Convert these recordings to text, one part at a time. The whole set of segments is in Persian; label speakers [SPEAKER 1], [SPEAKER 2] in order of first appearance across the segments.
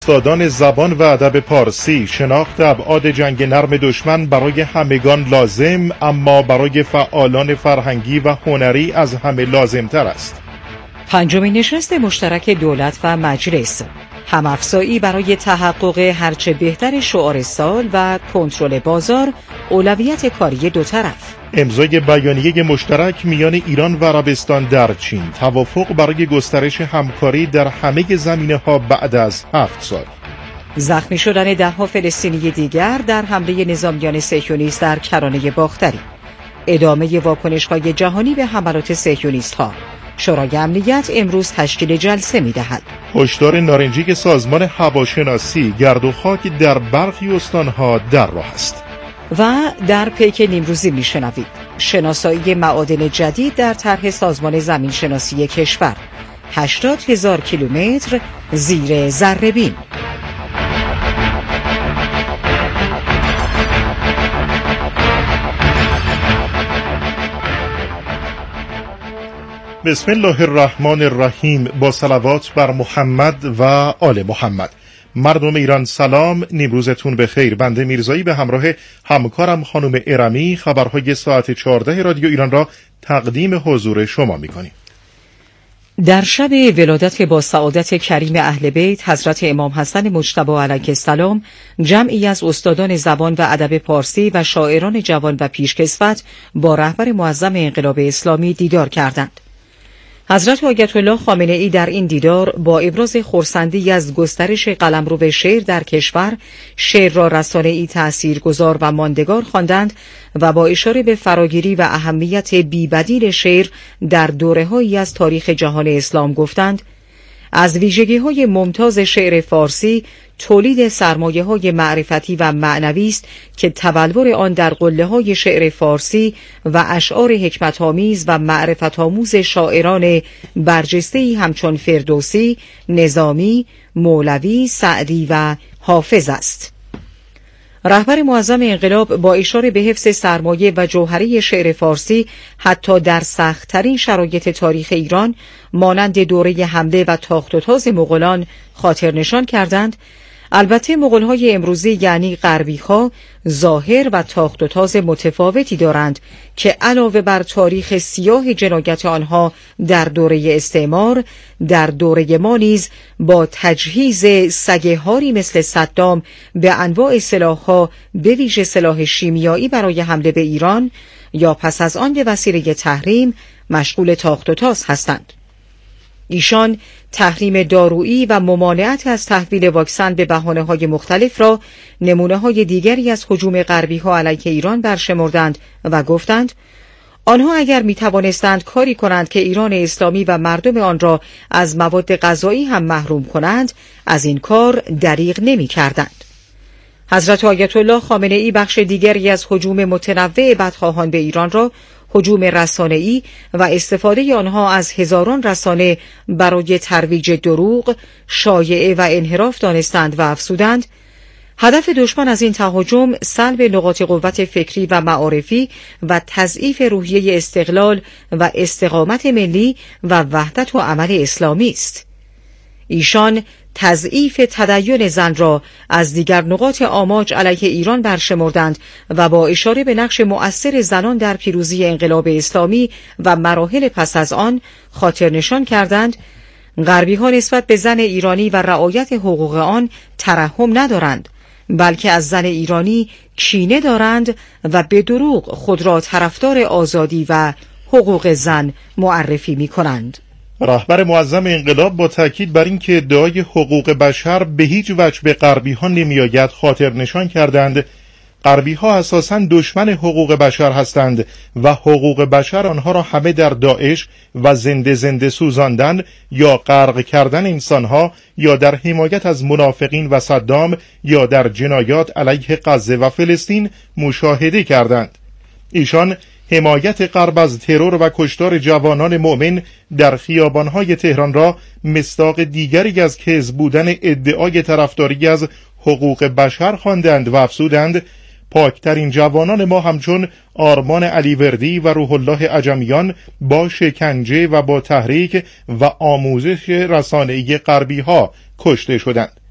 [SPEAKER 1] استادان زبان و ادب پارسی، شناخت ابعاد جنگ نرم دشمن برای همگان لازم، اما برای فعالان فرهنگی و هنری از همه لازمتر است.
[SPEAKER 2] پنجمین نشست مشترک دولت و مجلس، همافزایی برای تحقق هرچه بهتر شعار سال و کنترل بازار، اولویت کاری دو طرف.
[SPEAKER 1] امضای بیانیه مشترک میان ایران و عربستان در چین، توافق برای گسترش همکاری در همه زمینه‌ها بعد از 7 سال.
[SPEAKER 2] زخمی شدن 10 فلسطینی دیگر در حمله نظامیان صهیونیست در کرانه باختری. ادامه واکنش‌های جهانی به حملات صهیونیست‌ها. شورای امنیت امروز تشکیل جلسه می‌دهد.
[SPEAKER 1] هشدار نارنجی سازمان هواشناسی، گرد و خاک در برخی استان‌ها در راه است.
[SPEAKER 2] و در پیک نیمروزی میشنوید شناسایی معادن جدید در طرح سازمان زمین شناسی کشور، 80,000 کیلومتر زیر ذره‌بین.
[SPEAKER 1] بسم الله الرحمن الرحیم. با صلوات بر محمد و آل محمد. مردم ایران سلام، نیمروزتون بخیر. بنده میرزایی به همراه همکارم خانم ارمی خبرهای ساعت 14 رادیو ایران را تقدیم حضور شما میکنیم.
[SPEAKER 2] در شب ولادت با سعادت کریم اهل بیت حضرت امام حسن مجتبی علیه السلام، جمعی از استادان زبان و ادب پارسی و شاعران جوان و پیشکسوت با رهبر معظم انقلاب اسلامی دیدار کردند. حضرت آیت الله خامنه‌ای در این دیدار با ابراز خرسندی از گسترش قلمرو شعر در کشور، شعر را رسانه‌ای تأثیرگذار و ماندگار خواندند و با اشاره به فراگیری و اهمیت بی‌بدیل شعر در دوره‌هایی از تاریخ جهان اسلام گفتند: از ویژگی‌های ممتاز شعر فارسی تولید سرمایه‌های معرفتی و معنوی است که تبلور آن در قله‌های شعر فارسی و اشعار حکمت‌آمیز و معرفت‌آموز شاعران برجسته‌ای همچون فردوسی، نظامی، مولوی، سعدی و حافظ است. رهبر معظم انقلاب با اشاره به حفظ سرمایه و جوهره شعر فارسی حتی در سخت‌ترین شرایط تاریخ ایران مانند دوره حمله و تاخت و تاز مغولان خاطر نشان کردند: البته مغول‌های امروزی یعنی غربی‌ها ظاهر و تاخت و تاز متفاوتی دارند که علاوه بر تاریخ سیاه جنایت آنها در دوره استعمار، در دوره ما نیز با تجهیز سگ‌هاری مثل صدام به انواع سلاح‌ها به ویژه سلاح شیمیایی برای حمله به ایران یا پس از آن به وسیله تحریم مشغول تاخت و تاز هستند. ایشان تحریم دارویی و ممانعت از تحویل واکسن به بهانه‌های مختلف را نمونه‌های دیگری از هجوم غربی‌ها علیه ایران برشمردند و گفتند: آنها اگر می‌توانستند کاری کنند که ایران اسلامی و مردم آن را از مواد غذایی هم محروم کنند، از این کار دریغ نمی‌کردند. حضرت آیت الله خامنه‌ای بخش دیگری از هجوم متنوع بدخواهان به ایران را هجوم رسانه‌ای و استفاده آنها از هزاران رسانه برای ترویج دروغ، شایعه و انحراف دانستند و افزودند: هدف دشمن از این تهاجم سلب نقاط قوت فکری و معارفی و تضعیف روحیه استقلال و استقامت ملی و وحدت و عمل اسلامی است. ایشان تضعیف تدین زن را از دیگر نقاط آماج علیه ایران برشمردند و با اشاره به نقش مؤثر زنان در پیروزی انقلاب اسلامی و مراحل پس از آن خاطر نشان کردند: غربی‌ها نسبت به زن ایرانی و رعایت حقوق آن ترحم ندارند، بلکه از زن ایرانی کینه دارند و به دروغ خود را طرفدار آزادی و حقوق زن معرفی می‌کنند.
[SPEAKER 1] رهبر معظم انقلاب با تاکید بر این که ادعای حقوق بشر به هیچ وجه به غربی‌ها نمی‌آید خاطر نشان کردند: غربی‌ها اساساً دشمن حقوق بشر هستند و حقوق بشر آنها را همه در داعش و زنده سوزاندن یا غرق کردن انسانها یا در حمایت از منافقین و صدام یا در جنایات علیه غزه و فلسطین مشاهده کردند. ایشان حمایت غرب از ترور و کشتار جوانان مؤمن در خیابان‌های تهران را مصداق دیگری از کذب بودن ادعای طرفداری از حقوق بشر خواندند و افزودند: پاکترین جوانان ما همچون آرمان علیوردی و روح الله عجمیان با شکنجه و با تحریک و آموزش رسانه‌ای غربی‌ها کشته شدند.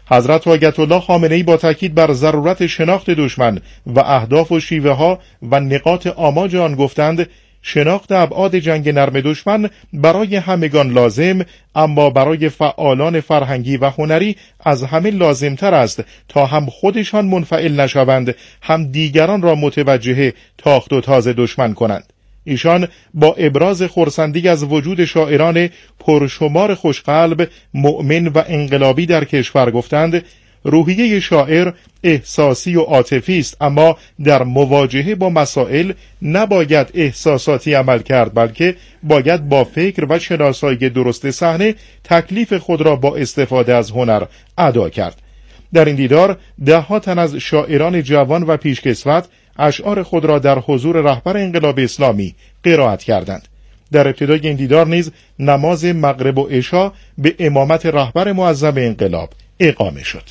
[SPEAKER 1] حضرت آیت الله خامنه‌ای با تاکید بر ضرورت شناخت دشمن و اهداف و شیوه ها و نقاط آماج آن گفتند: شناخت ابعاد جنگ نرم دشمن برای همگان لازم، اما برای فعالان فرهنگی و هنری از همه لازمتر است تا هم خودشان منفعل نشوند، هم دیگران را متوجه تاخت و تاز دشمن کنند. ایشان با ابراز خرسندی از وجود شاعران پرشمار خوشقلب، مؤمن و انقلابی در کشور گفتند: روحیه شاعر احساسی و عاطفی است، اما در مواجهه با مسائل نباید احساساتی عمل کرد، بلکه باید با فکر و شناسایی درست صحنه تکلیف خود را با استفاده از هنر ادا کرد. در این دیدار 10 تن از شاعران جوان و پیشکسوت اشعار خود را در حضور رهبر انقلاب اسلامی قرائت کردند. در ابتدای این دیدار نیز نماز مغرب و عشا به امامت رهبر معظم انقلاب اقامه شد.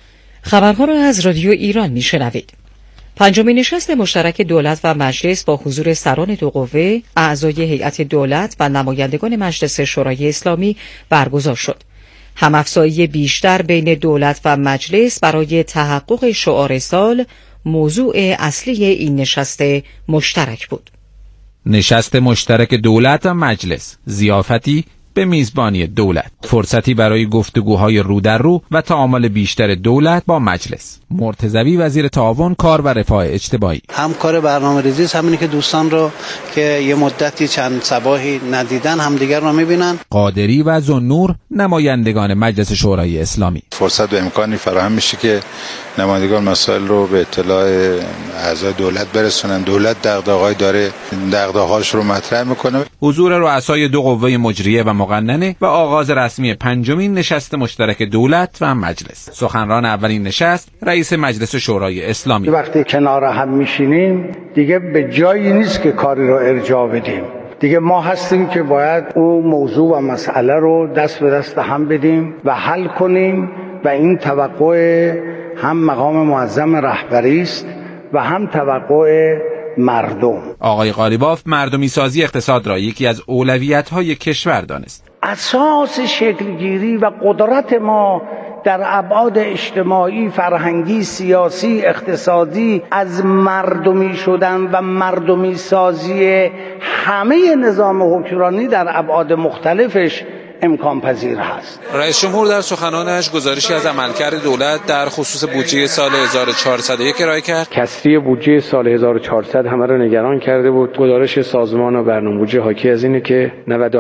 [SPEAKER 2] خبرها را از رادیو ایران میشنوید. 5مین نشست مشترک دولت و مجلس با حضور سران دو قوه، اعضای هیئت دولت و نمایندگان مجلس شورای اسلامی برگزار شد. همافزایی بیشتر بین دولت و مجلس برای تحقق شعار سال موضوع اصلی این نشست مشترک بود.
[SPEAKER 3] نشست مشترک دولت و مجلس، ضیافتی به میزبانی دولت، فرصتی برای گفتگوهای رو در رو و تعامل بیشتر دولت با مجلس. مرتضوی وزیر تعاون، کار و رفاه اجتماعی:
[SPEAKER 4] همکار برنامه‌ریزی است همینی که دوستان رو که یه مدتی چند صباحی ندیدن همدیگر رو میبینن.
[SPEAKER 3] قادری و ذوالنور، نمایندگان مجلس شورای اسلامی:
[SPEAKER 5] فرصت و امکانی فراهم میشه که نمایندگان مسائل رو به اطلاع اعضای دولت برسونن. دولت دغدغه‌ای داره، دغدغه‌هاش رو مطرح میکنه.
[SPEAKER 3] حضور رؤسای دو قوه مجریه و مقننه و آغاز رسمی 5مین نشست مشترک دولت و مجلس. سخنران اولین نشست رئیس مجلس شورای اسلامی:
[SPEAKER 6] وقتی کنار هم میشینیم دیگه به جایی نیست که کاری رو ارجاع بدیم. دیگه ما هستیم که باید اون موضوع و مسئله رو دست به دست هم بدیم و حل کنیم و این توقع هم مقام معظم رهبری است و هم توقع مردم.
[SPEAKER 3] آقای قالیباف مردمی سازی اقتصاد را یکی از اولویت‌های کشور دانست.
[SPEAKER 6] اساس شکلگیری و قدرت ما در ابعاد اجتماعی، فرهنگی، سیاسی، اقتصادی از مردمی شدن و مردمی سازی همه نظام حکمرانی در ابعاد مختلفش امکان پذیر هست.
[SPEAKER 3] رئیس جمهور در سخنانش گزارشی از عملکرد دولت در خصوص بودجه سال 1401 ارائه کرد.
[SPEAKER 7] کسری بودجه سال 1400 همه را نگران کرده بود. گزارش سازمان و برنامه بودجه حاکی از اینه که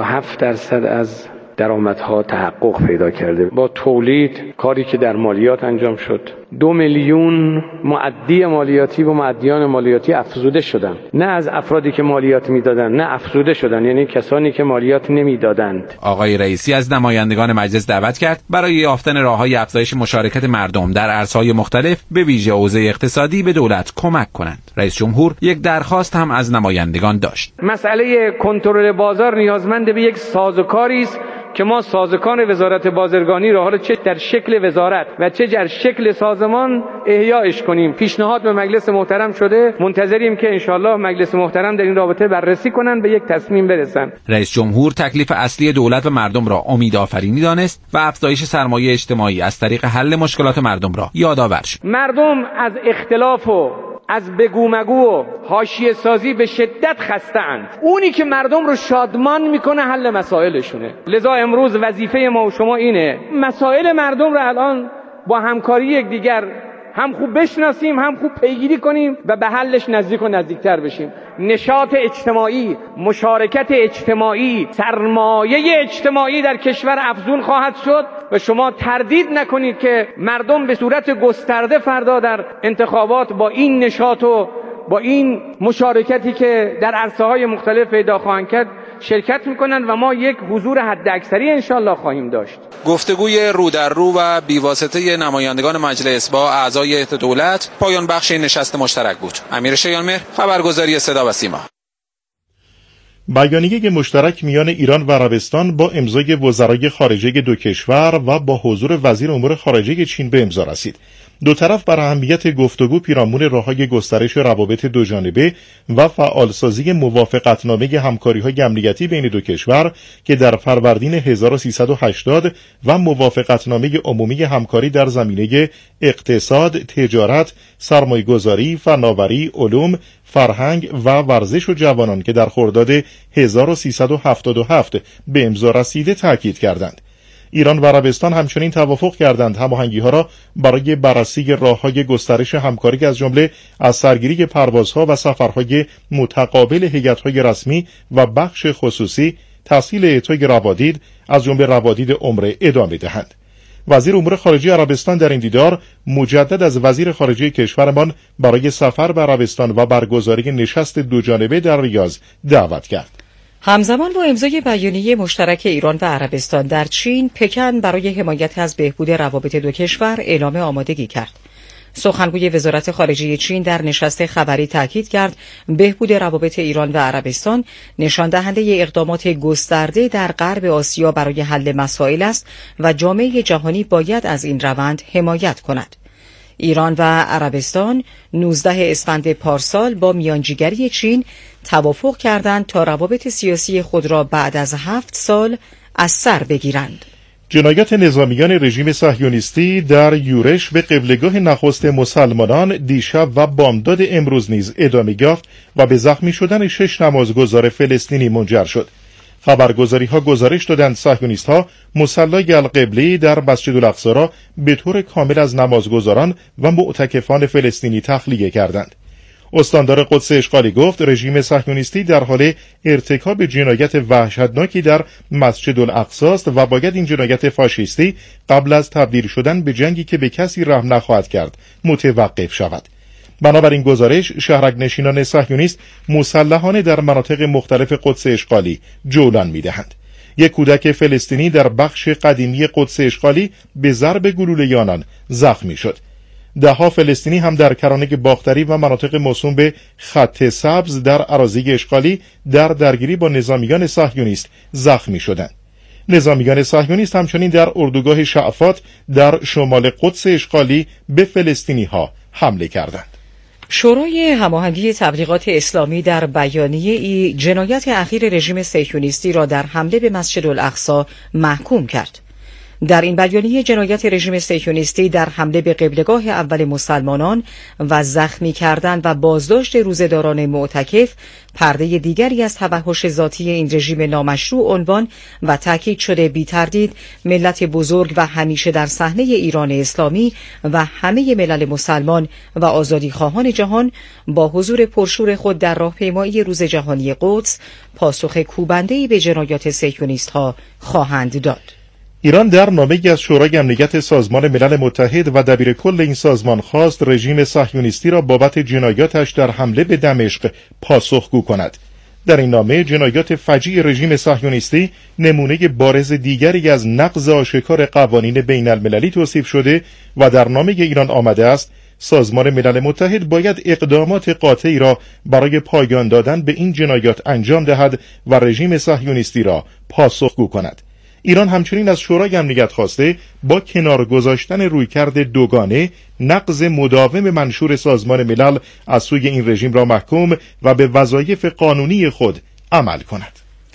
[SPEAKER 7] 97% از درآمدها تحقق پیدا کرده. با تولید، کاری که در مالیات انجام شد، 2 میلیون مؤدی مالیاتی و مؤدیان مالیاتی افزوده شدن. نه از افرادی که مالیات میدادن، نه افزوده شدن، یعنی کسانی که مالیات نمیدادند.
[SPEAKER 3] آقای رئیسی از نمایندگان مجلس دعوت کرد برای یافتن راه‌های افزایش مشارکت مردم در عرصه‌های مختلف، به ویژه حوزه اقتصادی، به دولت کمک کنند. رئیس جمهور یک درخواست هم از نمایندگان داشت.
[SPEAKER 7] مسئله کنترل بازار نیازمند به یک سازوکاری است که ما سازوکار وزارت بازرگانی را حالا چه در شکل وزارت و چه در شکل سازمان احیایش کنیم. پیشنهاد به مجلس محترم شده، منتظریم که انشالله مجلس محترم در این رابطه بررسی کنن، به یک تصمیم برسن.
[SPEAKER 3] رئیس جمهور تکلیف اصلی دولت و مردم را امیدآفرینی دانست و افزایش سرمایه اجتماعی از طریق حل مشکلات مردم را یادآور شد.
[SPEAKER 7] مردم از اختلاف و از بگو مگو و حاشیه سازی به شدت خسته‌اند. اونی که مردم رو شادمان میکنه حل مسائلشونه. لذا امروز وظیفه ما و شما اینه مسائل مردم رو الان با همکاری یکدیگر هم خوب بشناسیم، هم خوب پیگیری کنیم و به حلش نزدیک و نزدیکتر بشیم. نشاط اجتماعی، مشارکت اجتماعی، سرمایه اجتماعی در کشور افزون خواهد شد و شما تردید نکنید که مردم به صورت گسترده فردا در انتخابات با این نشاط و با این مشارکتی که در عرصه‌های مختلف پیدا خواهند کرد شرکت میکنن و ما یک حضور حداکثری انشالله خواهیم داشت.
[SPEAKER 3] گفتگوی رو در رو و بیواسطه نمایندگان مجلس با اعضای هیئت دولت پایان بخش این نشست مشترک بود. امیر شیانمهر، خبرگزاری صدا و سیما.
[SPEAKER 1] بیانیه مشترک میان ایران و عربستان با امضای وزرای خارجه دو کشور و با حضور وزیر امور خارجه چین به امضا رسید. دو طرف بر اهمیت گفتگو پیرامون راه‌های گسترش روابط دوجانبه و فعالسازی موافقتنامه همکاری‌های امنیتی بین دو کشور که در فروردین 1380 و موافقتنامه عمومی همکاری در زمینه اقتصاد، تجارت، سرمایه‌گذاری، فناوری، علوم، فرهنگ و ورزش و جوانان که در خرداد 1377 به امضا رسیده تاکید کردند. ایران و عربستان همچنین توافق کردند هماهنگی‌ها را برای بررسی راه‌های گسترش همکاری از جمله از سرگیری پروازها و سفرهای متقابل هیئت‌های رسمی و بخش خصوصی، تسهیل اعطای روادید از جمله روادید عمره ادامه دهند. وزیر امور خارجه عربستان در این دیدار مجدد از وزیر خارجه کشورمان برای سفر به عربستان و برگزاری نشست دوجانبه در ریاض دعوت کرد.
[SPEAKER 2] همزمان با امضای بیانیه مشترک ایران و عربستان در چین، پکن برای حمایت از بهبود روابط دو کشور اعلام آمادگی کرد. سخنگوی وزارت خارجه چین در نشست خبری تاکید کرد بهبود روابط ایران و عربستان نشان دهنده اقدامات گسترده در غرب آسیا برای حل مسائل است و جامعه جهانی باید از این روند حمایت کند. ایران و عربستان 19 اسفند پارسال با میانجیگری چین توافق کردند تا روابط سیاسی خود را بعد از 7 سال از سر بگیرند.
[SPEAKER 1] جنایت نظامیان رژیم صهیونیستی در یورش به قبلگاه نخست مسلمانان دیشب و بامداد امروز نیز ادامه یافت و به زخمی شدن 6 نمازگزار فلسطینی منجر شد. خبرگزاری‌ها گزارش دادند صهیونیست‌ها مصلی القبله در مسجد الاقصی را به طور کامل از نمازگزاران و معتکفان فلسطینی تخلیه کردند. استاندار قدس اشغالی گفت رژیم صهیونیستی در حال ارتکاب جنایت وحشتناکی در مسجد الاقصی است و باید این جنایت فاشیستی قبل از تبدیل شدن به جنگی که به کسی رحم نخواهد کرد متوقف شود. بنابراین گزارش شهرک نشینان صهیونیست مسلحانه در مناطق مختلف قدس اشغالی جولان می‌دهند. یک کودک فلسطینی در بخش قدیمی قدس اشغالی به ضرب گلوله آنان زخمی شد. ده‌ها فلسطینی هم در کرانه باختری و مناطق موسوم به خط سبز در اراضی اشغالی در درگیری با نظامیان صهیونیست زخمی شدند. نظامیان صهیونیست همچنین در اردوگاه شعفات در شمال قدس اشغالی به فلسطینی‌ها حمله کردند.
[SPEAKER 2] شورای هماهنگی تبلیغات اسلامی در بیانیه ای جنایت اخیر رژیم صهیونیستی را در حمله به مسجد الاقصی محکوم کرد. در این بیانیه جنایت رژیم صهیونیستی در حمله به قبلگاه اول مسلمانان و زخمی کردن و بازداشت روزه‌داران معتکف پرده دیگری از توحش ذاتی این رژیم نامشروع عنوان و تاکید شده بی تردید ملت بزرگ و همیشه در صحنه ایران اسلامی و همه ملل مسلمان و آزادیخواهان جهان با حضور پرشور خود در راهپیمایی روز جهانی قدس پاسخ کوبنده‌ای به جنایات صهیونیست‌ها خواهند داد.
[SPEAKER 1] ایران در نامه‌ای از شورای امنیت سازمان ملل متحد و دبیرکل این سازمان خواست رژیم صهیونیستی را بابت جنایاتش در حمله به دمشق پاسخگو کند. در این نامه جنایات فجیع رژیم صهیونیستی نمونه بارز دیگری از نقض آشکار قوانین بین المللی توصیف شده و در نامه ایران آمده است سازمان ملل متحد باید اقدامات قاطعی را برای پایان دادن به این جنایات انجام دهد و رژیم صهیونیستی را پاسخگو کند. ایران همچنین از شورای امنیت خواسته با کنار گذاشتن رویکرد دوگانه نقض مداوم منشور سازمان ملل از سوی این رژیم را محکوم و به وظایف قانونی خود عمل کند.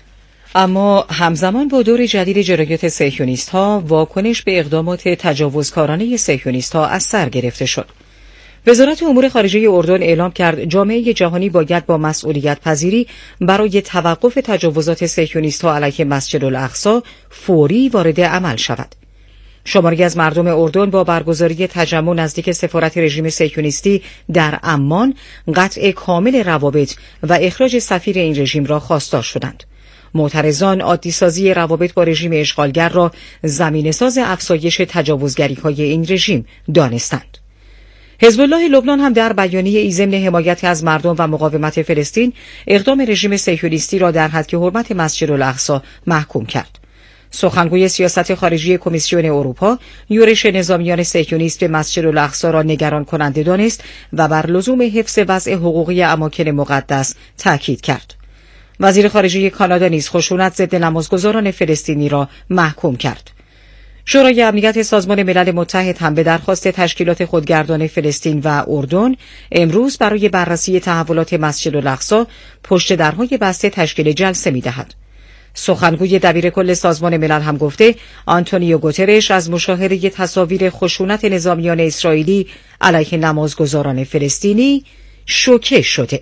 [SPEAKER 2] اما همزمان با دور جدید جنایات صهیونیست‌ها واکنش به اقدامات تجاوزکارانه صهیونیست‌ها از سر گرفته شد. وزارت امور خارجه اردن اعلام کرد جامعه جهانی باید با مسئولیت پذیری برای توقف تجاوزات صهیونیست‌ها علیه مسجد الاقصی فوری وارد عمل شود. شماری از مردم اردن با برگزاری تجمع نزدیک سفارت رژیم صهیونیستی در عمان قطع کامل روابط و اخراج سفیر این رژیم را خواستار شدند. معترضان عادی‌سازی روابط با رژیم اشغالگر را زمینه‌ساز افزایش تجاوزگری‌های این رژیم دانستند. حزب الله لبنان هم در بیانیه ضمن حمایت از مردم و مقاومت فلسطین اقدام رژیم صهیونیستی را در حد حرمت مسجد الاقصی محکوم کرد. سخنگوی سیاست خارجی کمیسیون اروپا یورش نظامیان صهیونیست به مسجد الاقصی را نگران کننده دانست و بر لزوم حفظ وضع حقوقی اماکن مقدس تاکید کرد. وزیر خارجه کانادا نیز خشونت ضد نمازگزاران فلسطینی را محکوم کرد. شورای امنیت سازمان ملل متحد هم به درخواست تشکیلات خودگردان فلسطین و اردن امروز برای بررسی تحولات مسجد الاقصی پشت درهای بسته تشکیل جلسه می‌دهد. سخنگوی دبیرکل سازمان ملل هم گفته آنتونیو گوترش از مشاهده تصاویر خشونت نظامیان اسرائیلی علیه نمازگزاران فلسطینی شوکه شده.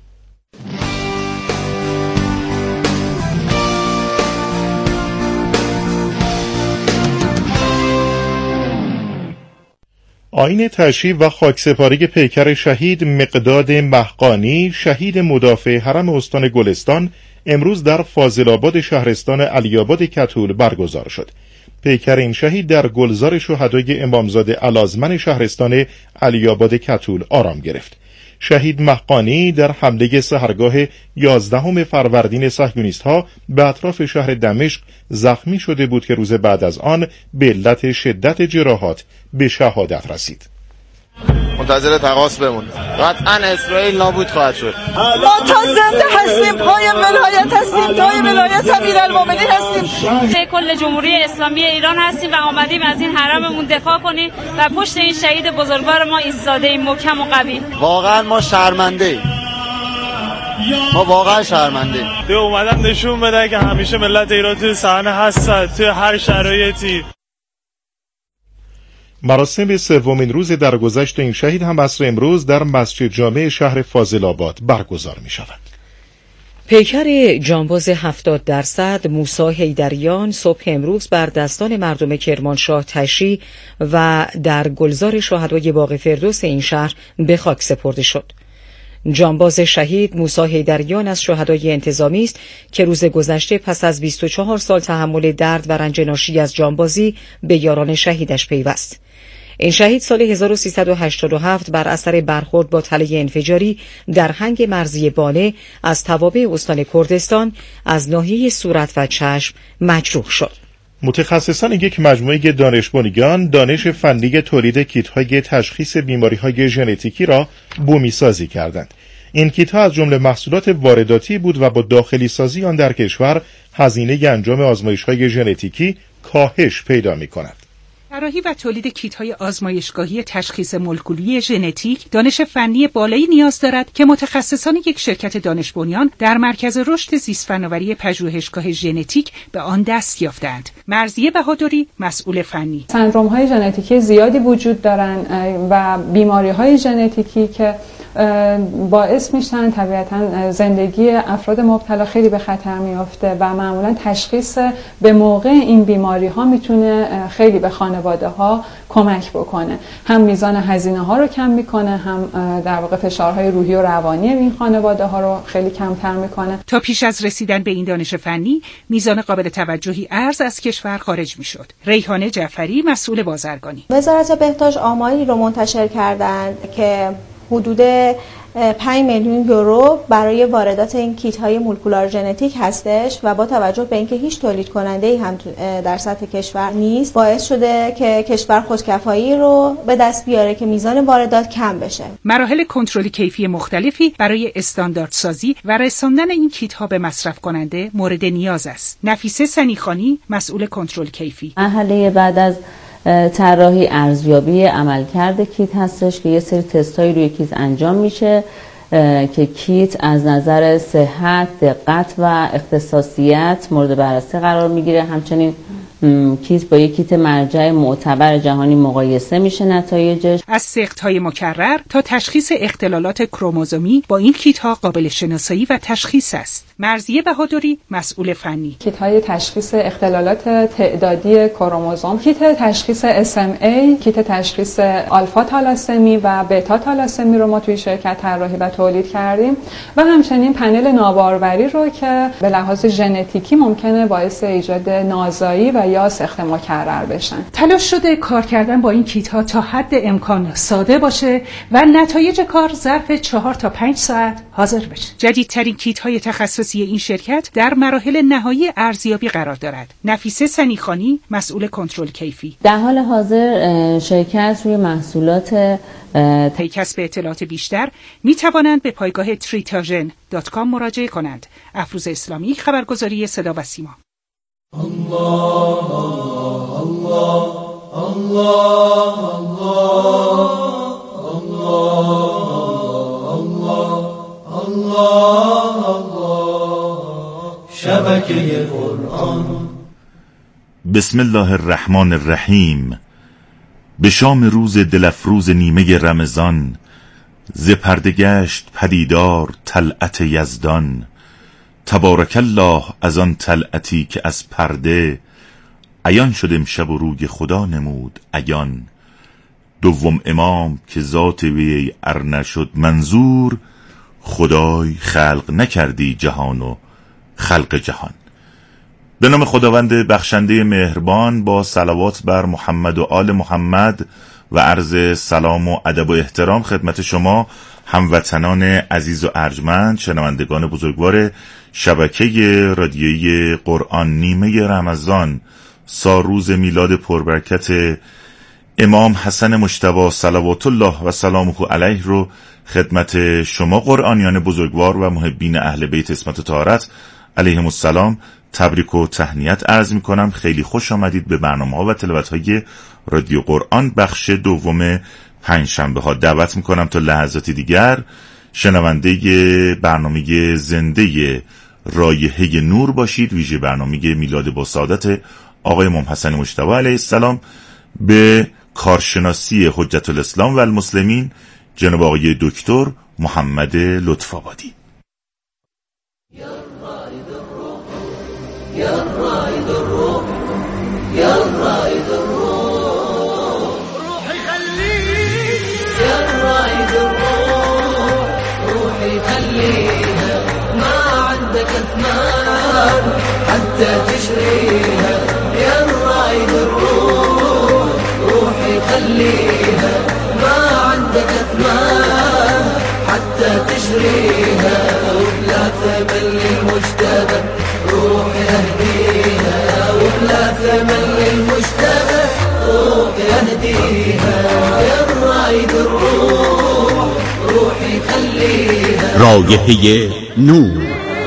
[SPEAKER 1] آیین تشییع و خاکسپاری پیکر شهید مقداد مهقانی شهید مدافع حرم استان گلستان امروز در فاضل‌آباد شهرستان علی‌آباد کتول برگزار شد. پیکر این شهید در گلزار شهدای امامزاده الازمن شهرستان علی‌آباد کتول آرام گرفت. شهید مهقانی در حمله سحرگاه 11 فروردین صهیونیست‌ها به اطراف شهر دمشق زخمی شده بود که روز بعد از آن به علت شدت جراحات به شهادت رسید.
[SPEAKER 8] منتظر تقاص بمون. قطعا اسرائیل نابود خواهد شد.
[SPEAKER 9] ما تا زنده هستیم، پای ولایت هستیم، پای ولایت امیرالمومنین هستیم.
[SPEAKER 10] کل جمهوری اسلامی ایران هستیم و آمدیم از این حرممون دفاع کنیم و پشت این شهید بزرگوار ما ایستاده ایم محکم و قوی.
[SPEAKER 8] واقعا ما شرمنده ایم. ما واقعا شرمنده ایم.
[SPEAKER 11] تو اومدن نشون بده که همیشه ملت ایران توی صحنه هستن توی هر شرایطی.
[SPEAKER 1] مراسم سومین روز درگذشت این شهید هم عصر امروز در مسجد جامع شهر فاضل‌آباد برگزار می شود.
[SPEAKER 2] پیکر جانباز 70% موسی حیدریان صبح امروز بر دستان مردم کرمانشاه تشییع و در گلزار شهدای باغ فردوس این شهر به خاک سپرده شد. جانباز شهید موسی حیدریان از شهدای انتظامی است که روز گذشته پس از 24 سال تحمل درد و رنج ناشی از جانبازی به یاران شهیدش پیوست. این شهید سال 1387 بر اثر برخورد با تله انفجاری در هنگ مرزی بانه از توابع استان کردستان از ناحیه صورت و چشم مجروح شد.
[SPEAKER 1] متخصصان یک مجموعه دانش دانش فنی تولید کیت‌های تشخیص بیماری‌های ژنتیکی را بومی‌سازی کردند. این کیت‌ها از جمله محصولات وارداتی بود و با داخلی سازی آن در کشور هزینه انجام آزمایش‌های ژنتیکی کاهش پیدا می‌کند.
[SPEAKER 12] طراحی و تولید کیت‌های آزمایشگاهی تشخیص مولکولی ژنتیک دانش فنی بالایی نیاز دارد که متخصصان یک شرکت دانش بنیان در مرکز رشد زیست‌فناوری پژوهشگاه ژنتیک به آن دست یافتند. مرضیه بهادری، مسئول فنی.
[SPEAKER 13] سندروم‌های ژنتیکی زیادی وجود دارند و بیماری‌های ژنتیکی که باعث میشن طبیعتاً زندگی افراد مبتلا خیلی به خطر میفته و معمولاً تشخیص به موقع این بیماری ها میتونه خیلی به خانواده ها کمک بکنه. هم میزان هزینه ها رو کم میکنه، هم در واقع فشارهای روحی و روانی این خانواده ها رو خیلی کمتر میکنه.
[SPEAKER 12] تا پیش از رسیدن به این دانش فنی میزان قابل توجهی ارز از کشور خارج میشد. ریحانه جعفری، مسئول بازرگانی.
[SPEAKER 14] وزارت بهداشت آماری رو منتشر کردند که حدود 5 میلیون یورو برای واردات این کیت های مولکولار ژنتیک هستش و با توجه به اینکه هیچ تولید کننده ای هم در سطح کشور نیست باعث شده که کشور خودکفایی رو به دست بیاره که میزان واردات کم بشه.
[SPEAKER 12] مراحل کنترل کیفی مختلفی برای استانداردسازی و رساندن این کیت ها به مصرف کننده مورد نیاز است. نفیسه سنیخانی، مسئول کنترل کیفی.
[SPEAKER 15] مرحله بعد از طراحی ارزیابی عملکرد کیت هستش که یه سری تست‌های روی کیت انجام میشه که کیت از نظر صحت، دقت و اختصاصیت مورد بررسی قرار میگیره. همچنین کیت با یک کیت مرجع معتبر جهانی مقایسه میشه نتایجش.
[SPEAKER 12] از سقط‌های مکرر تا تشخیص اختلالات کروموزومی با این کیت‌ها قابل شناسایی و تشخیص است. مرضیه بهادری، مسئول فنی.
[SPEAKER 13] کیت‌های تشخیص اختلالات تعدادی کروموزوم، کیت تشخیص SMA، کیت تشخیص آلفا تالاسمی و بتا تالاسمی رو ما توی شرکت طراحی و تولید کردیم و همچنین پنل ناباروری رو که به لحاظ ژنتیکی ممکنه باعث ایجاد نازایی و یا سخت مکرر بشن.
[SPEAKER 12] تلاش شده کار کردن با این کیت ها تا حد امکان ساده باشه و نتایج کار ظرف 4 تا 5 ساعت حاضر بشه. جدیدترین کیت های تخصصی این شرکت در مراحل نهایی ارزیابی قرار دارد. نفیسه سنیخانی، مسئول کنترل کیفی:
[SPEAKER 15] در حال حاضر شرکت روی محصولات
[SPEAKER 12] طی کسب اطلاعات بیشتر می توانند به پایگاه tritagen.com مراجعه کنند. افروز اسلامی، خبرگزاری صدا و سیما.
[SPEAKER 16] شبکه قرآن. بسم الله الرحمن الرحیم. به شام روز دلفروز نیمه رمضان، ز پرده گشت پدیدار طلعت یزدان. تبارک الله از آن طلعتی که از پرده، عیان شد امشب و روی خدا نمود عیان. دوم امام که ذات وی ار نشد منظور، خدای خلق نکردی جهان و خلق جهان. به نام خداوند بخشنده مهربان، با صلوات بر محمد و آل محمد و عرض سلام و ادب و احترام خدمت شما هموطنان عزیز و ارجمند، شنوندگان بزرگوار شبکه رادیویی قرآن نیمه رمضان، ساروز میلاد پربرکت امام حسن مجتبی صلوات الله و سلامه علیه رو خدمت شما قرآنیان بزرگوار و محبین اهل بیت عصمت و طهارت علیهم السلام تبریک و تهنیت عرض می کنم. خیلی خوش آمدید به برنامه ها و تلاوت های رادیو قرآن بخش دوم پنجشنبه ها. دعوت می کنم تا لحظاتی دیگر شنونده برنامه زنده رایحه نور باشید، ویژه برنامه میلاد با سعادت آقای امام حسن مجتبی علیه السلام به کارشناسی حجت الاسلام و المسلمین جناب آقای دکتر محمد لطف‌آبادی.
[SPEAKER 17] يا رائد الروح يا رائد الروح روحي خليك يا رائد الروح روحي خليها ما عندك اثمان حتى تشريها يا رائد الروح روحي خليها ما عندك اثمان حتى تشريها وبلا ثمن للمجتبى روحي اهديها وبلا ثمن للمجتبى روحي اهديها يا رائد الروح روحي خليها
[SPEAKER 18] رایحه نور.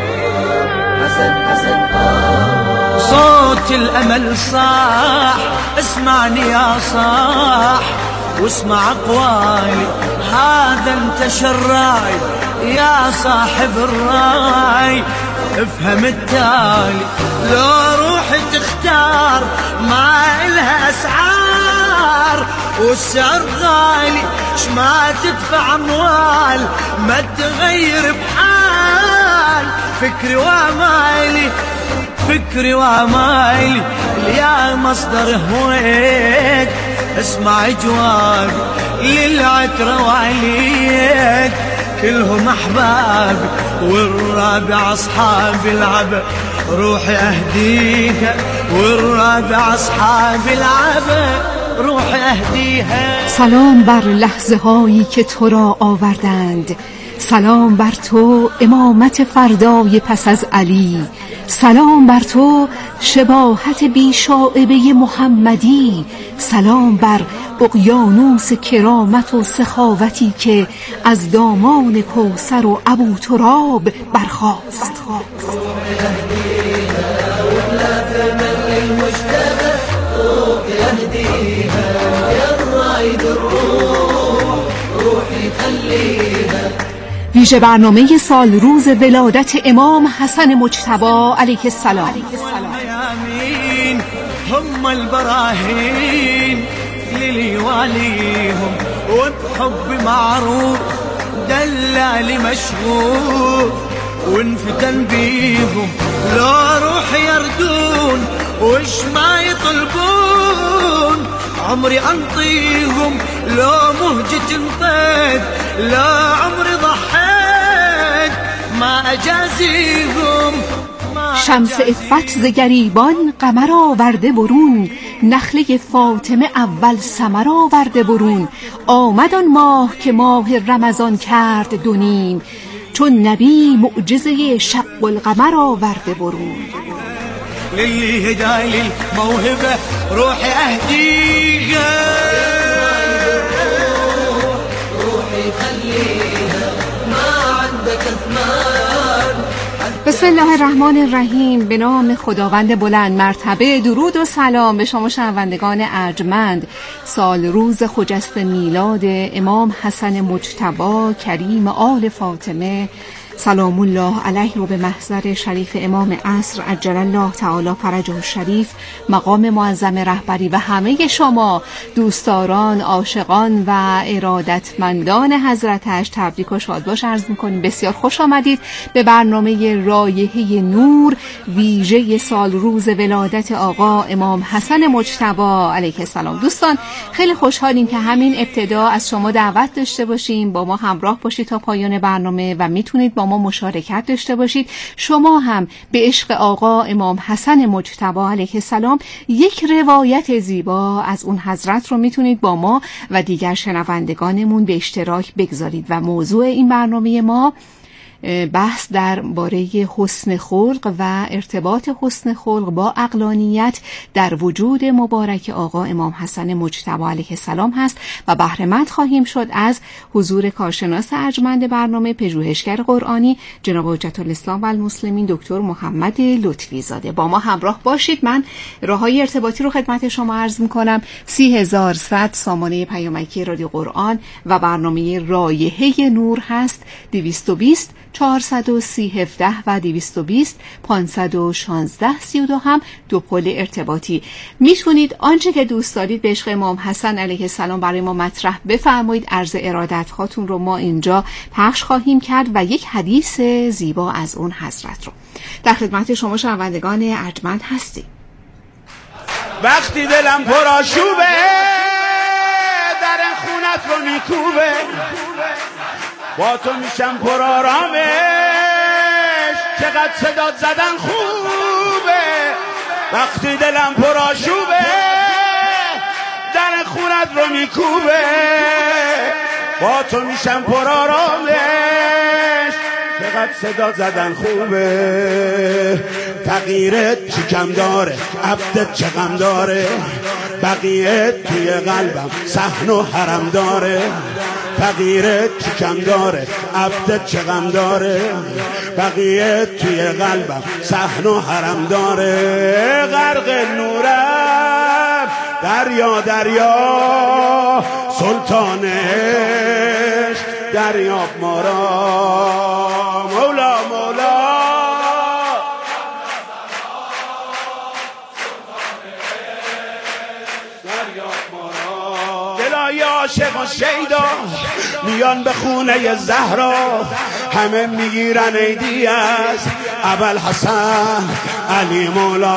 [SPEAKER 17] صوت الامل صاح اسمعني يا صاح واسمع اقوالي هذا انتشر الراي يا صاحب الراي افهم التالي لو روحي تختار ما إلها أسعار والسعر غالي شما تدفع أموال ما تغير بحال فكري ومايلي فكري ومايلي يا مصدر هويك اسمع جوابي للعترة وعليك كلهم أحبابي والرابع أصحاب العبد روحي أهديها والرابع أصحاب العبد روحي أهديها.
[SPEAKER 19] سلام بر لحظه هایی که تو را آوردند، سلام بر تو امامت فردای پس از علی، سلام بر تو شباهت بیشائبه محمدی، سلام بر اقیانوس کرامت و سخاوتی که از دامان کوثر و ابو تراب برخاست. ویژه برنامه سال روز ولادت امام حسن مجتبی علیه السلام.
[SPEAKER 17] هم البراهين للي واليهم وبحب معروف دلالي مشغول وانفتن بيهم لو روح يردون وش ما يطلبون عمري انطيهم لو مهجة انطيت لا عمري ضحيت ما اجازيهم ما
[SPEAKER 19] شمس عفت ز گریبان قمر آورده برون، نخله فاطمه اول ثمر آورده برون. آمد آن ماه که ماه رمضان کرد دونیم، چون نبی معجزه شق القمر آورده برون.
[SPEAKER 17] للي هداي للموهبة روحي أهديها، روحي خليها ما عندك أثمان.
[SPEAKER 19] بسم الله الرحمن الرحیم. به نام خداوند بلند مرتبه. درود و سلام به شما شنوندگان ارجمند. سال روز خجست میلاد امام حسن مجتبی کریم آل فاطمه سلام الله علیه رو به محضر شریف امام عصر عجل الله تعالی فرجه الشریف، مقام معظم رهبری و همه شما دوستداران، عاشقان و ارادتمندان حضرتش تبریک و شادباش عرض می‌کنیم. بسیار خوش آمدید به برنامه رایحه نور ویژه سال روز ولادت آقا امام حسن مجتبی علیه السلام. دوستان خیلی خوشحالیم که همین ابتدا از شما دعوت داشته باشیم با ما همراه باشید تا پایان برنامه و میتونید با ما مشارکت داشته باشید. شما هم به عشق آقا امام حسن مجتبی علیه السلام یک روایت زیبا از اون حضرت رو میتونید با ما و دیگر شنوندگانمون به اشتراک بگذارید و موضوع این برنامه ما بحث درباره حسن خلق و ارتباط حسن خلق با عقلانیت در وجود مبارک آقا امام حسن مجتبی علیه السلام هست و بهره مند خواهیم شد از حضور کارشناس ارجمند برنامه پژوهشگر قرآنی جناب حجت الاسلام و المسلمین دکتر محمد لطفی زاده. با ما همراه باشید. من راههای ارتباطی رو خدمت شما عرض می‌کنم. 30100 سامانه پیامکی رادیو قرآن و برنامه رایحه نور هست. 220 430 17 و 220 516 32 هم دو پل ارتباطی. میتونید آنچه که دوست دارید به عشق امام حسن علیه السلام برای ما مطرح بفرمایید. عرض ارادت هاتون رو ما اینجا پخش خواهیم کرد و یک حدیث زیبا از اون حضرت رو در خدمت شما شنوندگان ارجمند هستیم.
[SPEAKER 17] وقتی دلم پرآشوبه در خونت رو میکوبه، با تو میشم پر آرامش، چقدر صدات زدن خوبه. وقتی دلم پر آشوبه در خونت رو میکوبه، با تو میشم پر آرامش، چقدر صدات زدن خوبه. تغییرت چی کم داره، عبدت چه غم داره، بقیه توی قلبم صحن و حرم داره. تغییرت چی کم داره، عبدت چه غم داره، بقیه توی قلبم صحن و حرم داره. غرق نورم دریا دریا، سلطانش دریاب ما را. مولا مولا دلای عاشق و شیدا میان به خونه زهرا، همه میگیرن عیدی از ابوالحسن علی مولا.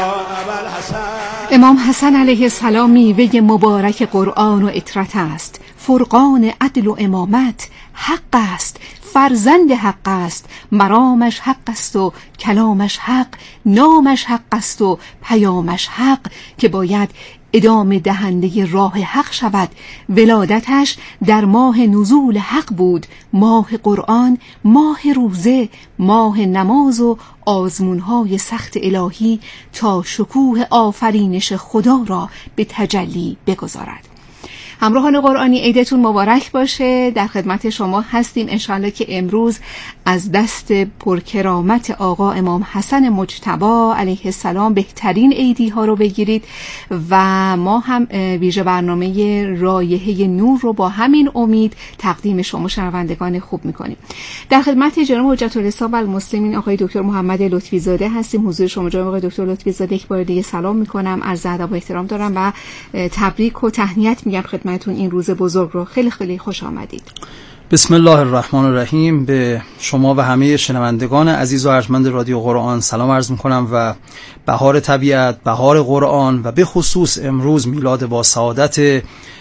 [SPEAKER 19] امام حسن علیه السلام میوه مبارک قرآن و اطرت است، فرقان عدل و امامت حق است، فرزند حق است، مرامش حق است و کلامش حق، نامش حق است و پیامش حق که باید ادامه دهنده راه حق شود. ولادتش در ماه نزول حق بود، ماه قرآن، ماه روزه، ماه نماز و آزمونهای سخت الهی تا شکوه آفرینش خدا را به تجلی بگذارد. همراهان قرآنی عیدتون مبارک باشه. در خدمت شما هستیم انشاءالله که امروز از دست پرکرامت آقا امام حسن مجتبی علیه السلام بهترین عیدی ها رو بگیرید و ما هم ویژه برنامه رایحه نور رو با همین امید تقدیم شما شنوندگان خوب میکنیم. در خدمت جناب حجت الاسلام و المسلمین آقای دکتر محمد لطفی زاده هستیم. حضور شما جناب آقای دکتر لطفی زاده یک بار دیگه سلام میکنم، عرض ادب و احترام دارم و تبریک و تهنیت میگم خدمتتون این روز بزرگ رو. خیلی خیلی خوش آمدید.
[SPEAKER 20] بسم الله الرحمن الرحیم. به شما و همه شنوندگان عزیز و ارجمند رادیو قرآن سلام عرض میکنم و بهار طبیعت، بهار قرآن و به خصوص امروز میلاد با سعادت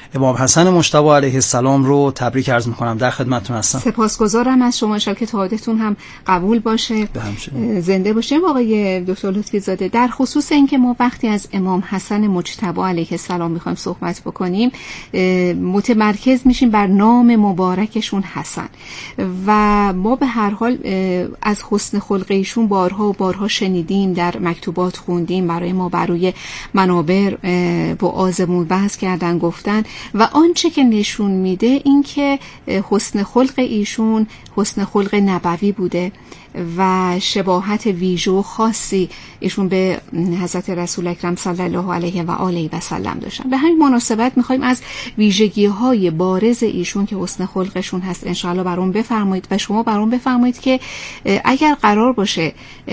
[SPEAKER 20] امام حسن مجتبی علیه السلام رو تبریک عرض میکنم. در خدمتتون هستم.
[SPEAKER 19] سپاسگزارم از شما. شب که تعادتون هم قبول باشه. زنده باشیم آقای دکتر لطفی زاده. در خصوص اینکه ما وقتی از امام حسن مجتبی علیه السلام میخوایم صحبت بکنیم متمرکز میشیم بر نام مبارکشون حسن و ما به هر حال از حسن خلق ایشون بارها و بارها شنیدیم، در مکتوبات خوندیم، برای ما بروی منابر و آزمون بحث کردن گفتن و آنچه که نشون میده این که حسن خلق ایشون حسن خلق نبوی بوده و شباهت ویژه و خاصی ایشون به حضرت رسول اکرم صلی الله علیه و آله و سلم داشتن. به همین مناسبت میخوایم از ویژگی‌های بارز ایشون که حسن خلقشون هست انشاءالله برام بفرمایید و شما برام بفرمایید که اگر قرار باشه